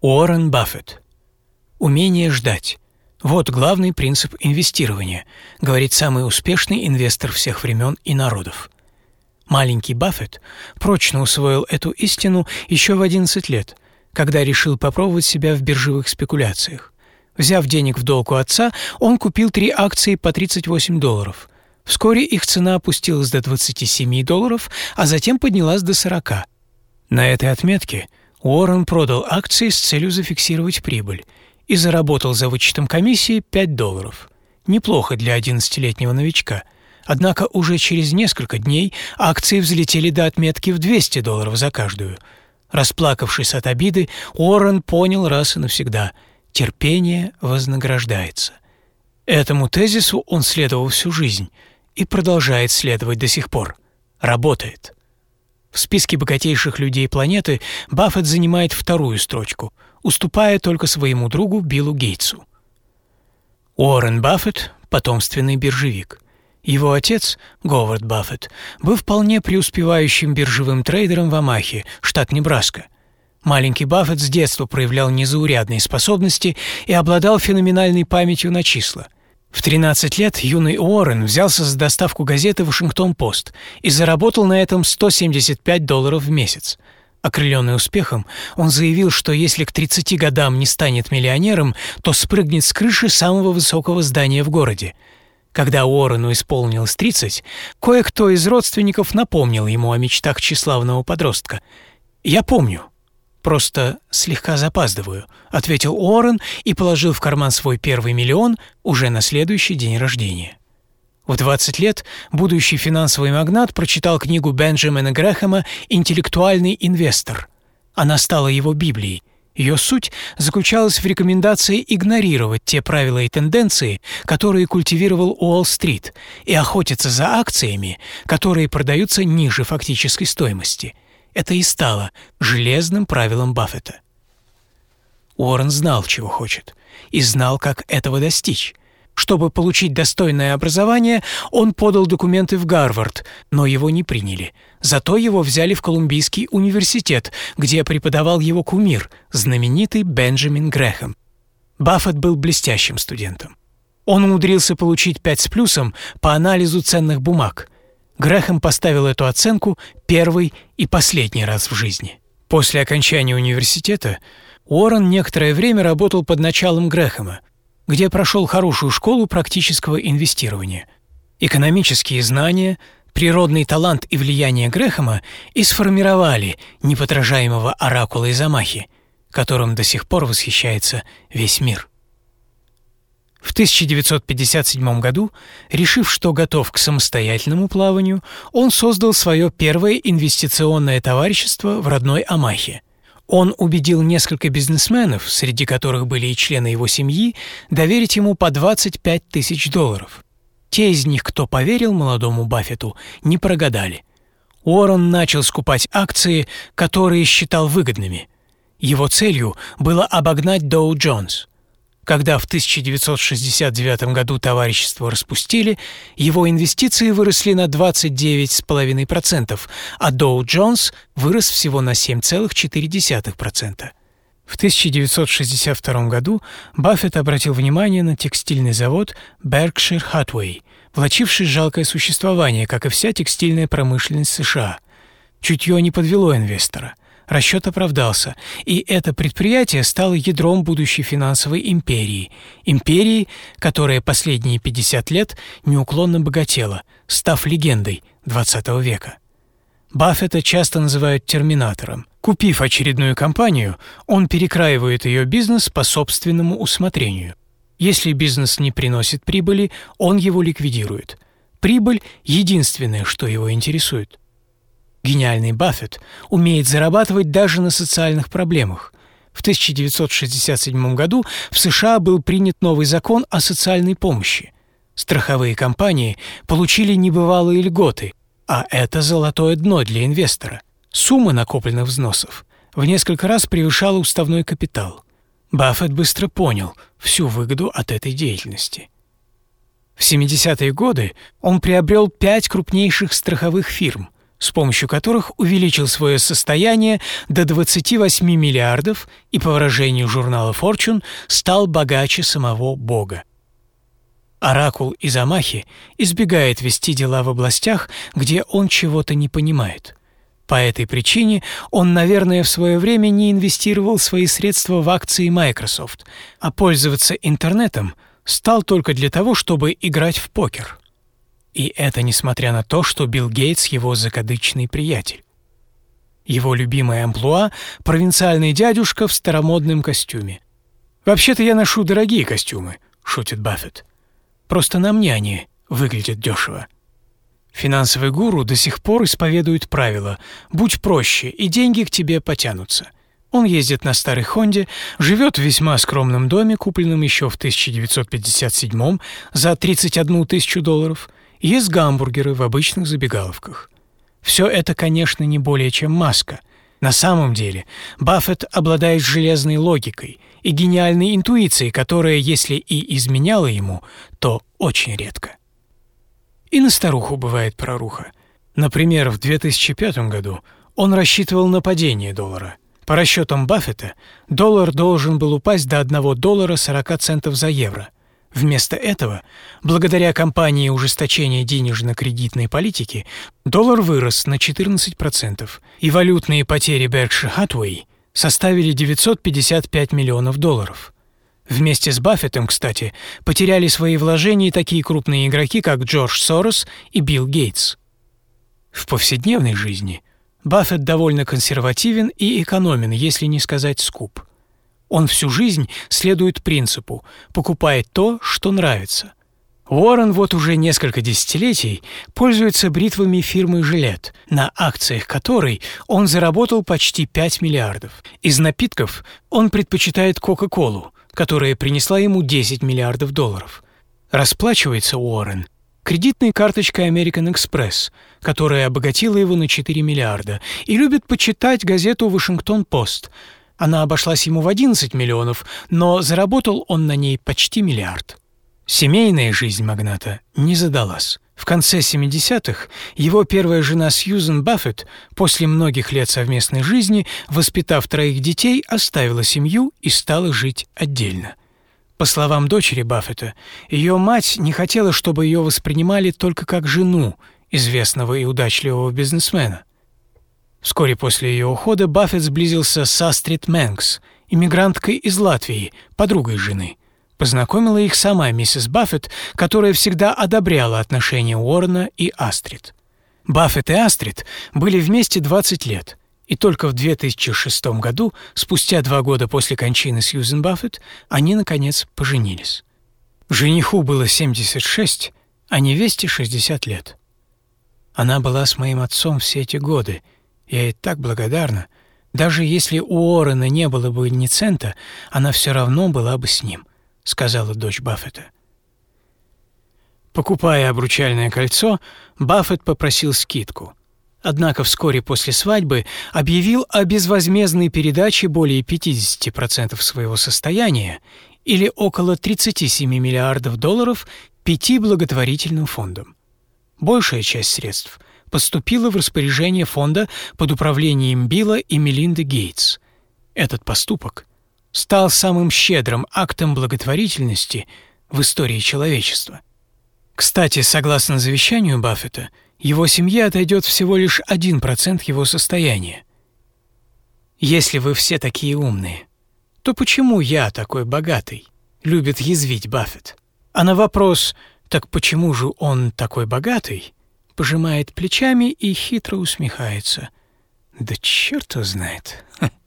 Уоррен Баффет. Умение ждать. Вот главный принцип инвестирования, говорит самый успешный инвестор всех времен и народов. Маленький Баффет прочно усвоил эту истину еще в 11 лет, когда решил попробовать себя в биржевых спекуляциях. Взяв денег в долг у отца, он купил 3 акции по $38. Вскоре их цена опустилась до $27, а затем поднялась до 40. На этой отметке Уоррен продал акции с целью зафиксировать прибыль и заработал за вычетом комиссии $5. Неплохо для 11-летнего новичка. Однако уже через несколько дней акции взлетели до отметки в $200 за каждую. Расплакавшись от обиды, Уоррен понял раз и навсегда – терпение вознаграждается. Этому тезису он следовал всю жизнь и продолжает следовать до сих пор. Работает. В списке богатейших людей планеты Баффет занимает 2-ю строчку, уступая только своему другу Биллу Гейтсу. Уоррен Баффет – потомственный биржевик. Его отец, Говард Баффет, был вполне преуспевающим биржевым трейдером в Омахе, штат Небраска. Маленький Баффет с детства проявлял незаурядные способности и обладал феноменальной памятью на числа. В 13 лет юный Уоррен взялся за доставку газеты «Вашингтон-Пост» и заработал на этом $175 в месяц. Окрыленный успехом, он заявил, что если к 30 годам не станет миллионером, то спрыгнет с крыши самого высокого здания в городе. Когда Уоррену исполнилось 30, кое-кто из родственников напомнил ему о мечтах тщеславного подростка. «Я помню. Просто слегка запаздываю», — ответил Уоррен и положил в карман свой первый миллион уже на следующий день рождения. В 20 лет будущий финансовый магнат прочитал книгу Бенджамина Грэхэма «Интеллектуальный инвестор». Она стала его Библией. Ее суть заключалась в рекомендации игнорировать те правила и тенденции, которые культивировал Уолл-стрит, и охотиться за акциями, которые продаются ниже фактической стоимости. Это и стало железным правилом Баффета. Уоррен знал, чего хочет, и знал, как этого достичь. Чтобы получить достойное образование, он подал документы в Гарвард, но его не приняли. Зато его взяли в Колумбийский университет, где преподавал его кумир, знаменитый Бенджамин Грэхэм. Баффет был блестящим студентом. Он умудрился получить 5 с плюсом по анализу ценных бумаг. Грэхэм поставил эту оценку первый и последний раз в жизни. После окончания университета Уоррен некоторое время работал под началом Грэхэма, где прошел хорошую школу практического инвестирования. Экономические знания, природный талант и влияние Грэхэма и сформировали неподражаемого оракула из Омахи, которым до сих пор восхищается весь мир. В 1957 году, решив, что готов к самостоятельному плаванию, он создал свое первое инвестиционное товарищество в родной Омахе. Он убедил несколько бизнесменов, среди которых были и члены его семьи, доверить ему по $25 тысяч. Те из них, кто поверил молодому Баффету, не прогадали. Уоррен начал скупать акции, которые считал выгодными. Его целью было обогнать Dow Jones. Когда в 1969 году товарищество распустили, его инвестиции выросли на 29,5%, а Dow Jones вырос всего на 7,4%. В 1962 году Баффет обратил внимание на текстильный завод Berkshire Hathaway, влачивший жалкое существование, как и вся текстильная промышленность США. Чутье не подвело инвестора. Расчет оправдался, и это предприятие стало ядром будущей финансовой империи. Империи, которая последние 50 лет неуклонно богатела, став легендой XX века. Баффета часто называют терминатором. Купив очередную компанию, он перекраивает ее бизнес по собственному усмотрению. Если бизнес не приносит прибыли, он его ликвидирует. Прибыль – единственное, что его интересует. Гениальный Баффет умеет зарабатывать даже на социальных проблемах. В 1967 году в США был принят новый закон о социальной помощи. Страховые компании получили небывалые льготы, а это золотое дно для инвестора. Сумма накопленных взносов в несколько раз превышала уставной капитал. Баффет быстро понял всю выгоду от этой деятельности. В 70-е годы он приобрел 5 крупнейших страховых фирм, с помощью которых увеличил свое состояние до 28 миллиардов и, по выражению журнала Fortune, стал богаче самого Бога. Оракул из Омахи избегает вести дела в областях, где он чего-то не понимает. По этой причине он, наверное, в свое время не инвестировал свои средства в акции Microsoft, а пользоваться интернетом стал только для того, чтобы играть в покер. И это несмотря на то, что Билл Гейтс его закадычный приятель. Его любимое амплуа – провинциальный дядюшка в старомодном костюме. «Вообще-то я ношу дорогие костюмы», – шутит Баффет. «Просто на мне они выглядят дешево». Финансовый гуру до сих пор исповедует правило «будь проще, и деньги к тебе потянутся». Он ездит на старой «Хонде», живет в весьма скромном доме, купленном еще в 1957 за $31 000, ест гамбургеры в обычных забегаловках. Все это, конечно, не более чем маска. На самом деле Баффет обладает железной логикой и гениальной интуицией, которая, если и изменяла ему, то очень редко. И на старуху бывает проруха. Например, в 2005 году он рассчитывал на падение доллара. По расчетам Баффета, доллар должен был упасть до $1.40 за евро. Вместо этого, благодаря кампании ужесточения денежно-кредитной политики, доллар вырос на 14%, и валютные потери Berkshire Hathaway составили $955 миллионов. Вместе с Баффетом, кстати, потеряли свои вложения такие крупные игроки, как Джордж Сорос и Билл Гейтс. В повседневной жизни Баффет довольно консервативен и экономен, если не сказать скуп. Он всю жизнь следует принципу «покупает то, что нравится». Уоррен вот уже несколько десятилетий пользуется бритвами фирмы «Жилет», на акциях которой он заработал почти 5 миллиардов. Из напитков он предпочитает Кока-Колу, которая принесла ему $10 миллиардов. Расплачивается Уоррен кредитной карточкой American Express, которая обогатила его на 4 миллиарда, и любит почитать газету «Вашингтон-Пост». Она обошлась ему в 11 миллионов, но заработал он на ней почти $1 миллиард. Семейная жизнь магната не задалась. В конце 70-х его первая жена Сьюзен Баффет, после многих лет совместной жизни, воспитав 3 детей, оставила семью и стала жить отдельно. По словам дочери Баффета, ее мать не хотела, чтобы ее воспринимали только как жену известного и удачливого бизнесмена. Вскоре после ее ухода Баффет сблизился с Астрид Мэнкс, иммигранткой из Латвии, подругой жены. Познакомила их сама миссис Баффет, которая всегда одобряла отношения Уоррена и Астрид. Баффет и Астрид были вместе 20 лет, и только в 2006 году, спустя 2 года после кончины Сьюзен Баффет, они, наконец, поженились. Жениху было 76, а невесте 60 лет. Она была с моим отцом все эти годы. Я ей так благодарна. Даже если у Уоррена не было бы ни цента, она все равно была бы с ним», — сказала дочь Баффета. Покупая обручальное кольцо, Баффет попросил скидку. Однако вскоре после свадьбы объявил о безвозмездной передаче более 50% своего состояния, или около $37 миллиардов, 5 благотворительным фондам. Большая часть средств поступила в распоряжение фонда под управлением Билла и Мелинды Гейтс. Этот поступок стал самым щедрым актом благотворительности в истории человечества. Кстати, согласно завещанию Баффета, его семье отойдет всего лишь 1% его состояния. «Если вы все такие умные, то почему я такой богатый?» — любит язвить Баффет. А на вопрос «так почему же он такой богатый?» пожимает плечами и хитро усмехается. «Да черт его знает!»